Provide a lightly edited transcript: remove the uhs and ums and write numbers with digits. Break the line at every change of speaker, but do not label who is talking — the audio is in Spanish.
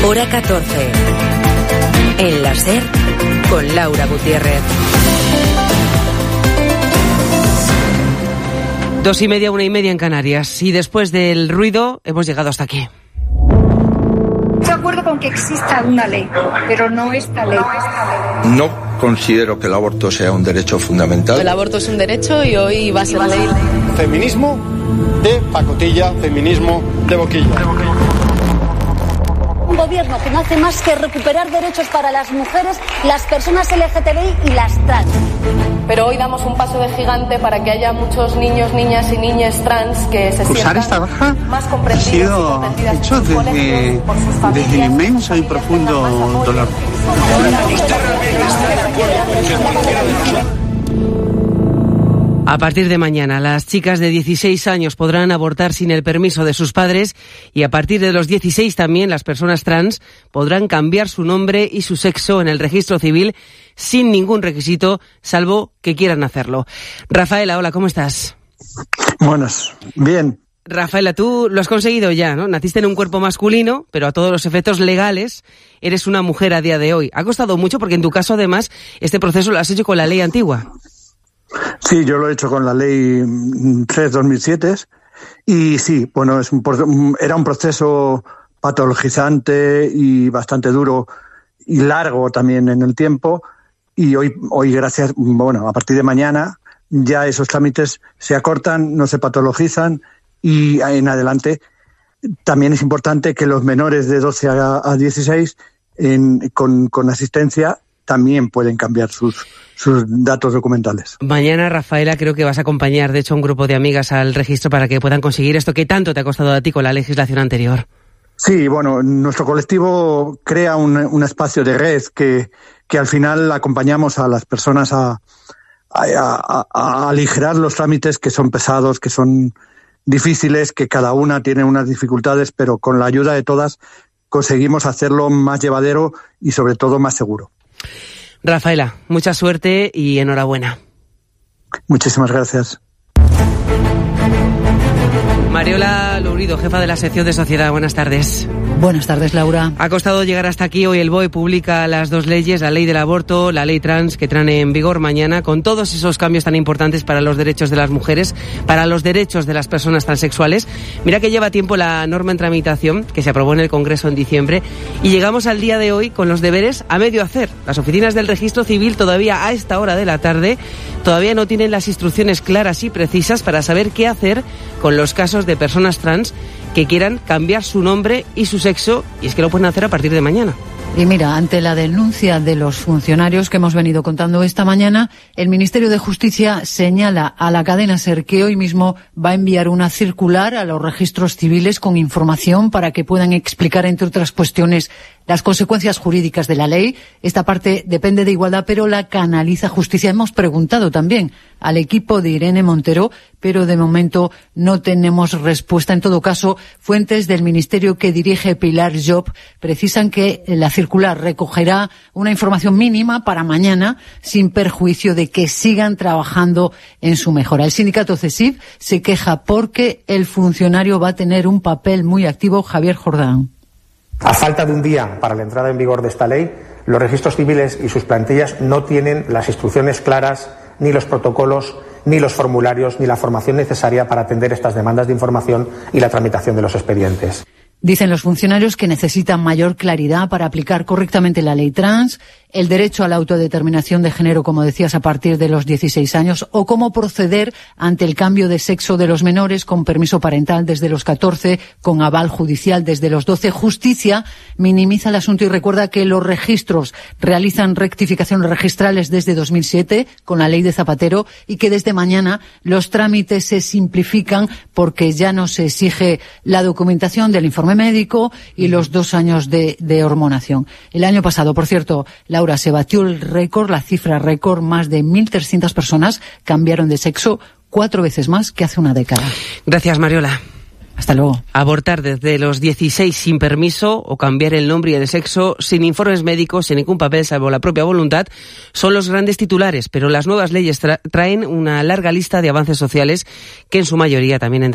Hora 14. En la SER, con Laura Gutiérrez.
2:30, 1:30 en Canarias. Y después del ruido, hemos llegado hasta aquí.
De acuerdo con que exista una ley, pero no esta ley.
No considero que el aborto sea un derecho fundamental.
El aborto es un derecho y hoy va a ser ley.
Feminismo de pacotilla, feminismo de boquilla.
Un gobierno que no hace más que recuperar derechos para las mujeres, las personas LGTBI y las trans.
Pero hoy damos un paso de gigante para que haya muchos niños, niñas y niñas trans que se sientan
esta baja
más comprendidas y comprendidas
hecho
por sus colegios, por sus familias,
desde inmenso y profundo dolor.
A partir de mañana, las chicas de 16 años podrán abortar sin el permiso de sus padres y a partir de los 16 también las personas trans podrán cambiar su nombre y su sexo en el registro civil sin ningún requisito, salvo que quieran hacerlo. Rafaela, hola, ¿cómo estás?
Buenas, bien.
Rafaela, tú lo has conseguido ya, ¿no? Naciste en un cuerpo masculino, pero a todos los efectos legales eres una mujer a día de hoy. ¿Ha costado mucho? Porque en tu caso, además, este proceso lo has hecho con la ley antigua.
Sí, yo lo he hecho con la ley 3/2007 y sí, bueno, era un proceso patologizante y bastante duro y largo también en el tiempo y hoy gracias, bueno, a partir de mañana ya esos trámites se acortan, no se patologizan y en adelante también es importante que los menores de 12 a 16 con asistencia también pueden cambiar sus datos documentales.
Mañana, Rafaela, creo que vas a acompañar, de hecho, a un grupo de amigas al registro para que puedan conseguir esto que tanto te ha costado a ti con la legislación anterior. Sí, bueno, nuestro colectivo crea un espacio de red que al final acompañamos a las personas a aligerar los trámites que son pesados, que son difíciles, que cada una tiene unas dificultades, pero con la ayuda de todas conseguimos hacerlo más llevadero y sobre todo más seguro. Rafaela, mucha suerte y enhorabuena. Muchísimas gracias. Mariola Lourido, jefa de la sección de Sociedad. Buenas tardes.
Buenas tardes, Laura.
Ha costado llegar hasta aquí. Hoy el BOE publica las dos leyes, la ley del aborto, la ley trans, que traen en vigor mañana, con todos esos cambios tan importantes para los derechos de las mujeres, para los derechos de las personas transexuales. Mira que lleva tiempo la norma en tramitación, que se aprobó en el Congreso en diciembre, y llegamos al día de hoy con los deberes a medio hacer. Las oficinas del Registro Civil todavía a esta hora de la tarde todavía no tienen las instrucciones claras y precisas para saber qué hacer con los casos de personas trans que quieran cambiar su nombre y su sexo, y es que lo pueden hacer a partir de mañana.
Y mira, ante la denuncia de los funcionarios que hemos venido contando esta mañana, el Ministerio de Justicia señala a la cadena SER que hoy mismo va a enviar una circular a los registros civiles con información para que puedan explicar, entre otras cuestiones, las consecuencias jurídicas de la ley. Esta parte depende de Igualdad, pero la canaliza Justicia. Hemos preguntado también al equipo de Irene Montero, pero de momento no tenemos respuesta. En todo caso, fuentes del ministerio que dirige Pilar Job precisan que la circular recogerá una información mínima para mañana, sin perjuicio de que sigan trabajando en su mejora. El sindicato CESIF se queja porque el funcionario va a tener un papel muy activo. Javier Jordán.
A falta de un día para la entrada en vigor de esta ley, los registros civiles y sus plantillas no tienen las instrucciones claras, ni los protocolos, ni los formularios, ni la formación necesaria para atender estas demandas de información y la tramitación de los expedientes.
Dicen los funcionarios que necesitan mayor claridad para aplicar correctamente la ley trans, el derecho a la autodeterminación de género, como decías, a partir de los 16 años, o cómo proceder ante el cambio de sexo de los menores con permiso parental desde los 14, con aval judicial desde los 12. Justicia minimiza el asunto y recuerda que los registros realizan rectificaciones registrales desde 2007 con la ley de Zapatero y que desde mañana los trámites se simplifican porque ya no se exige la documentación del informe médico y los 2 años de hormonación. El año pasado, por cierto, Laura, se batió el récord, la cifra récord, más de 1.300 personas cambiaron de sexo, 4 veces más que hace una década. Gracias, Mariola. Hasta luego. Abortar desde los 16 sin permiso o cambiar el nombre y el sexo sin informes médicos, sin ningún papel salvo la propia voluntad, son los grandes titulares, pero las nuevas leyes traen una larga lista de avances sociales que en su mayoría también